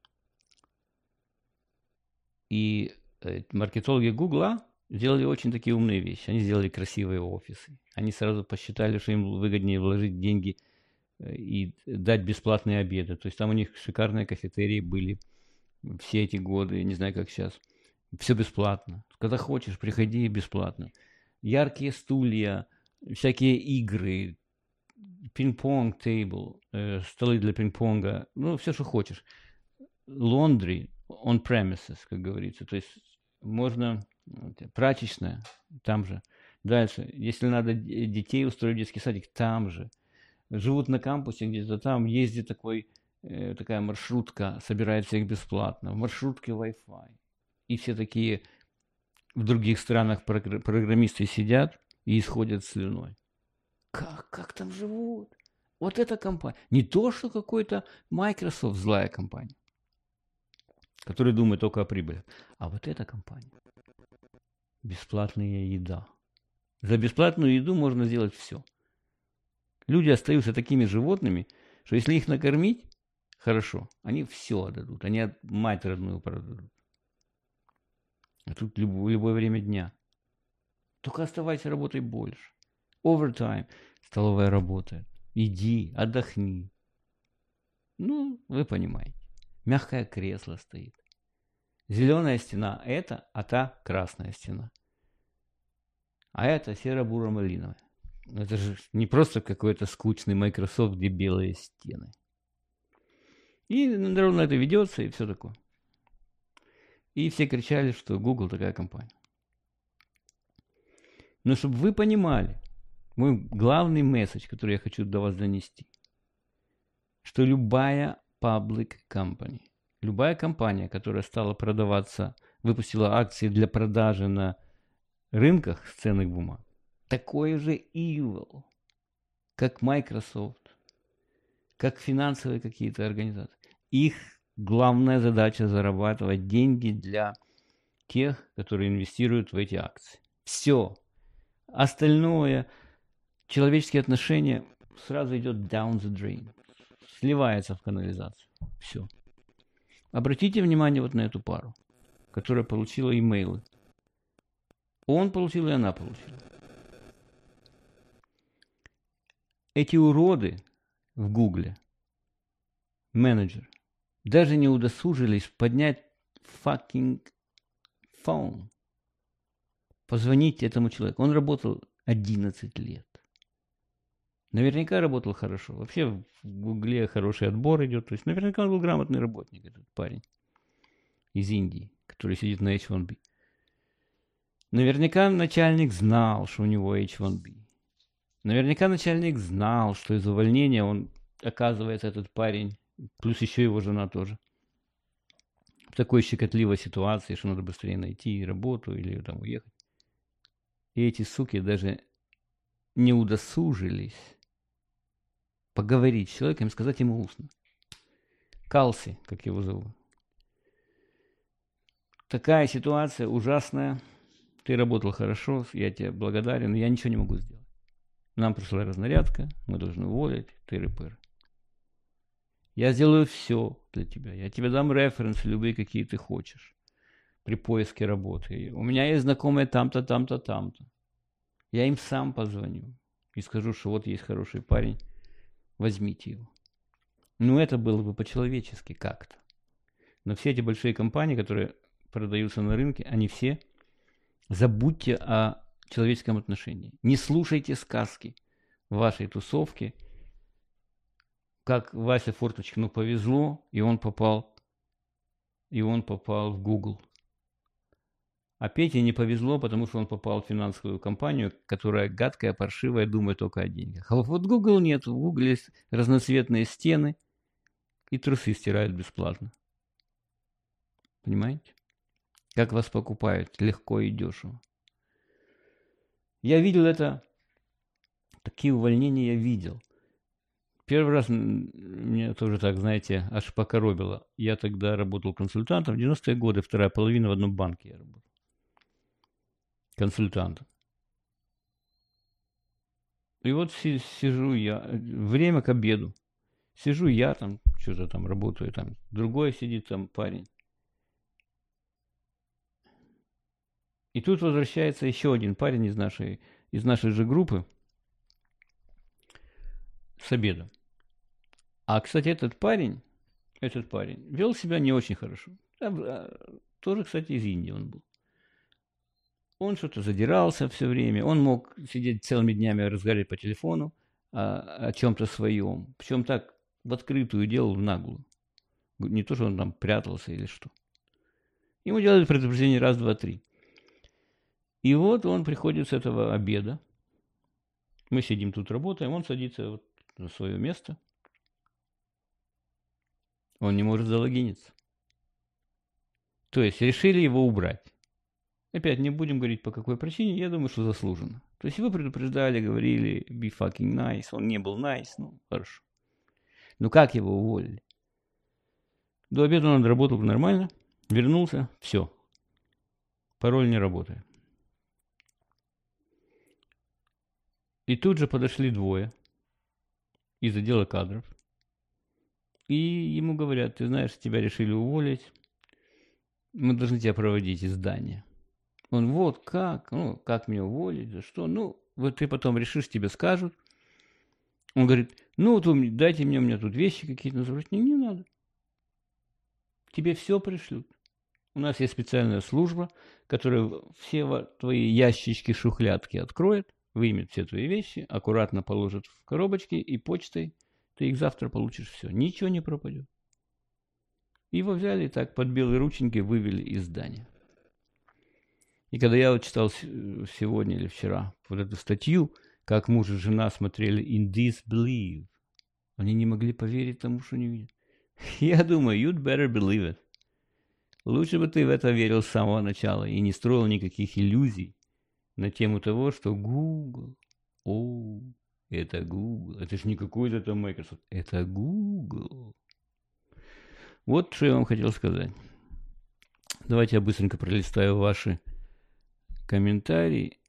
[SPEAKER 1] И маркетологи Гугла сделали очень такие умные вещи. Они сделали красивые офисы. Они сразу посчитали, что им выгоднее вложить деньги и дать бесплатные обеды. То есть там у них шикарные кафетерии были все эти годы, не знаю, как сейчас. Все бесплатно. Когда хочешь, приходи бесплатно. Яркие стулья, всякие игры, пинг-понг тейбл, столы для пинг-понга, ну, все, что хочешь. Laundry on premises, как говорится. То есть можно... Прачечная, там же. Дальше, если надо детей устроить в детский садик, там же. Живут на кампусе где-то там, ездит такая маршрутка, собирает всех бесплатно. В маршрутке Wi-Fi. И все такие в других странах программисты сидят и исходят слюной. Как там живут? Вот эта компания. Не то, что какой-то Microsoft злая компания, которая думает только о прибыли. А вот эта компания. Бесплатная еда. За бесплатную еду можно сделать все. Люди остаются такими животными, что если их накормить хорошо, они все отдадут. Они мать родную продадут. А тут в любое время дня. Только оставайся, работай больше. Овертайм. Столовая работает. Иди, отдохни. Ну, вы понимаете. Мягкое кресло стоит. Зеленая стена это, а та красная стена. А это серо-буро-малиновая. Это же не просто какой-то скучный Microsoft, где белые стены. И народ на это ведется, и все такое. И все кричали, что Google такая компания. Но чтобы вы понимали, мой главный месседж, который я хочу до вас донести, что любая public company, любая компания, которая стала продаваться, выпустила акции для продажи на рынках с ценных бумаг, такой же evil, как Microsoft, как финансовые какие-то организации. Их главная задача зарабатывать деньги для тех, которые инвестируют в эти акции. Все. Остальное, человеческие отношения, сразу идет down the drain. Сливается в канализацию. Все. Обратите внимание вот на эту пару, которая получила имейлы. Он получил, и она получила. Эти уроды в Гугле, менеджер, даже не удосужились поднять fucking phone. Позвонить этому человеку. Он работал 11 лет. Наверняка работал хорошо. Вообще в Гугле хороший отбор идет. То есть наверняка он был грамотный работник, этот парень из Индии, который сидит на H1B. Наверняка начальник знал, что у него H1B. Наверняка начальник знал, что из увольнения он, оказывается, этот парень, плюс еще его жена тоже, в такой щекотливой ситуации, что надо быстрее найти работу или там уехать. И эти суки даже не удосужились поговорить с человеком и сказать ему устно. Калси, как его зовут. Такая ситуация ужасная. Ты работал хорошо, я тебе благодарен, но я ничего не могу сделать. Нам пришла разнарядка, мы должны уволить, тыры-пыры. Я сделаю все для тебя. Я тебе дам референсы, любые, какие ты хочешь, при поиске работы. У меня есть знакомые там-то, там-то, там-то. Я им сам позвоню и скажу, что вот есть хороший парень, возьмите его. Ну, это было бы по-человечески как-то. Но все эти большие компании, которые продаются на рынке, они все, забудьте о человеческом отношении. Не слушайте сказки в вашей тусовке, как Вася Форточкину повезло, и он попал в Google. А Пете не повезло, потому что он попал в финансовую компанию, которая гадкая, паршивая, думает только о деньгах. А вот Google нет. В Google есть разноцветные стены, и трусы стирают бесплатно. Понимаете? Как вас покупают легко и дешево. Я видел это, такие увольнения я видел. Первый раз меня тоже так, знаете, аж покоробило. Я тогда работал консультантом, в 90-е годы, вторая половина в одном банке я работал. Консультантом. И вот сижу я, время к обеду. Сижу я там, что-то там работаю, там другой сидит там парень. И тут возвращается еще один парень из нашей же группы с обеда. А, кстати, этот парень вел себя не очень хорошо. Тоже, кстати, из Индии он был. Он что-то задирался все время. Он мог сидеть целыми днями разговаривать по телефону о чем-то своем. Причем так в открытую делал, в наглую. Не то, что он там прятался или что. Ему делали предупреждение раз, два, три. И вот он приходит с этого обеда. Мы сидим тут, работаем. Он садится вот на свое место. Он не может залогиниться. То есть решили его убрать. Опять не будем говорить по какой причине, я думаю, что заслуженно. То есть вы предупреждали, говорили, be fucking nice, он не был nice, ну, хорошо. Ну как его уволили? До обеда он отработал нормально, вернулся, все. Пароль не работает. И тут же подошли двое из отдела кадров. И ему говорят, ты знаешь, тебя решили уволить, мы должны тебя проводить из здания. Он, вот как, ну, как меня уволить, за что? Ну, вот ты потом решишь, тебе скажут. Он говорит, ну, вот дайте мне, у меня тут вещи какие-то, не надо. Тебе все пришлют. У нас есть специальная служба, которая все твои ящички, шухлядки откроет, вымет все твои вещи, аккуратно положит в коробочки и почтой ты их завтра получишь все. Ничего не пропадет. Его взяли и так под белые рученьки вывели из здания. И когда я вот читал сегодня или вчера вот эту статью, как муж и жена смотрели in disbelief, они не могли поверить тому, что они видят. Я думаю, you'd better believe it. Лучше бы ты в это верил с самого начала и не строил никаких иллюзий на тему того, что Google, это Google, это же не какой-то там Microsoft, это Google. Вот что я вам хотел сказать. Давайте я быстренько пролистаю ваши комментарии.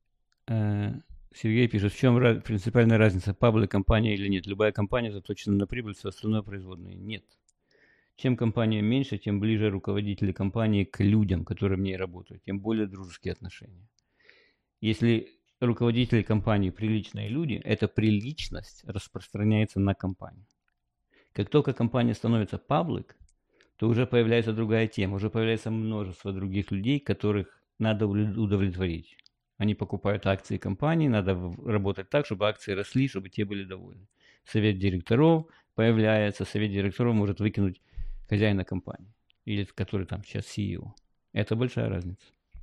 [SPEAKER 1] Сергей пишет, в чем принципиальная разница, паблик компания или нет? Любая компания заточена на прибыль, все остальное производное. Нет. Чем компания меньше, тем ближе руководители компании к людям, которые в ней работают, тем более дружеские отношения. Если руководители компании приличные люди, эта приличность распространяется на компанию. Как только компания становится паблик, то уже появляется другая тема, уже появляется множество других людей, которых надо удовлетворить. Они покупают акции компании, надо работать так, чтобы акции росли, чтобы те были довольны. Совет директоров появляется, совет директоров может выкинуть хозяина компании, или который там сейчас CEO. Это большая разница.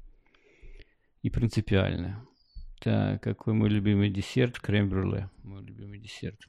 [SPEAKER 1] И принципиальная. Так, какой мой любимый десерт? Крем-брюле. Мой любимый десерт.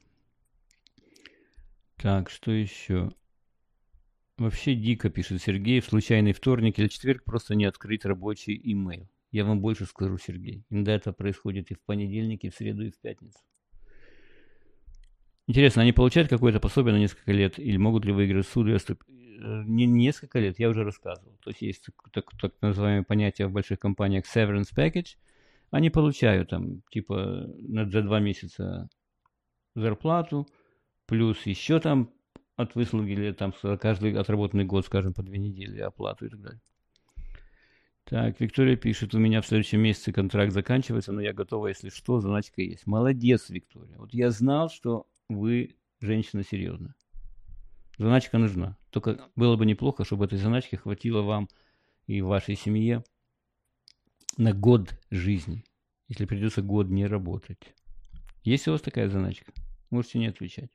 [SPEAKER 1] Так, что еще? Вообще дико, пишет Сергей, в случайный вторник или четверг просто не открыть рабочий имейл. Я вам больше скажу, Сергей. Иногда это происходит и в понедельник, и в среду, и в пятницу. Интересно, они получают какое-то пособие на несколько лет? Или могут ли выиграть суд? Не несколько лет, я уже рассказывал. То есть так называемое понятие в больших компаниях severance package. Они получают там типа за 2 месяца зарплату, плюс еще там от выслуги или там каждый отработанный год, скажем, по 2 недели оплату и так далее. Так, Виктория пишет, у меня в следующем месяце контракт заканчивается, но я готова, если что, заначка есть. Молодец, Виктория. Вот я знал, что вы женщина серьезная. Заначка нужна. Только было бы неплохо, чтобы этой заначки хватило вам и вашей семье на год жизни, если придется год не работать. Есть у вас такая заначка? Можете не отвечать.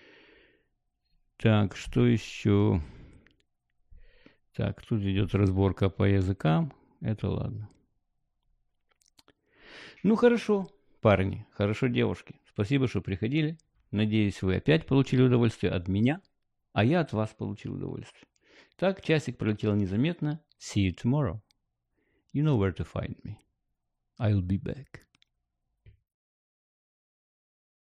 [SPEAKER 1] Так, что еще? Так, тут идет разборка по языкам. Это ладно. Ну, хорошо, парни, хорошо, девушки. Спасибо, что приходили. Надеюсь, вы опять получили удовольствие от меня, а я от вас получил удовольствие. Так, часик пролетел незаметно. See you tomorrow. You know where to find me. I'll be back.